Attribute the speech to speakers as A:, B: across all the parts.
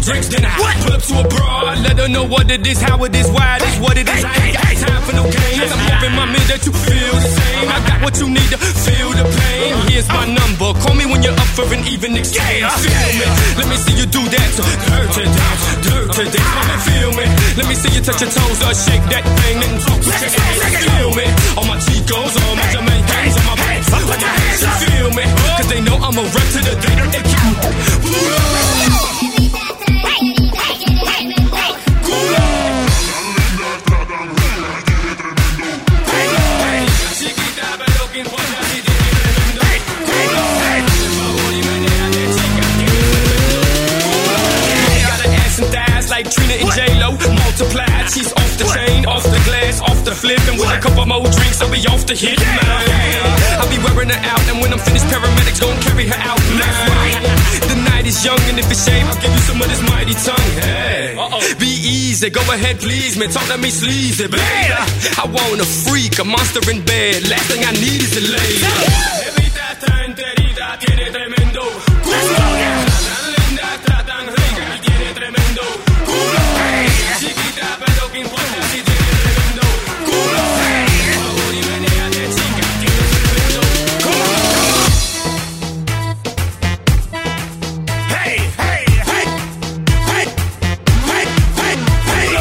A: drinks, then I pull up to a broad, let her know what it is, how it is, why it is, what it is. I ain't got time for no games. I'm hoping, my man, that you feel the same. I got what you need to feel the pain. Here's my number. Call me when you're up for an even exchange. Feel me? Let me see you do that. Dirty dance, dirty dance. Mama, feel me? Let me see you touch your toes or shake that thing and talk with your ass. Feel me? All my Chicos, all my Jamaicans, all my bands, all my hands. Feel me? Cause they know I'm a rep to the day that they count. Like Trina and J-Lo, multiplied. She's off the chain, off the glass, off the flip. And with a couple more drinks, I'll be off the hit, man. I'll be wearing her out, and when I'm finished, paramedics gon' carry her out, man. The night is young, and if it's shame, I'll give you some of this mighty tongue. Hey, be easy, go ahead, please, man. Talk to me sleazy, baby. I want a freak, a monster in bed. Last thing I need is a lady. Tiene tremendo culo. Tan linda, tan rica y tiene tremendo culo. Chiquita, pero que importa si tiene tremendo culo. Por favor, y menéate, chica, tiene tremendo culo. Hey, hey, hey, hey, hey, hey, hey,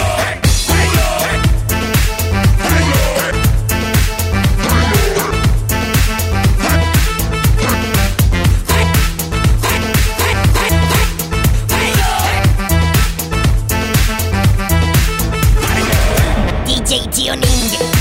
B: DJ Tioning.